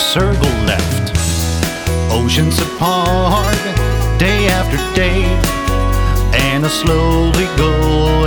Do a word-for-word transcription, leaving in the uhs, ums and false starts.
circle left. Oceans apart, day after day, and I slowly go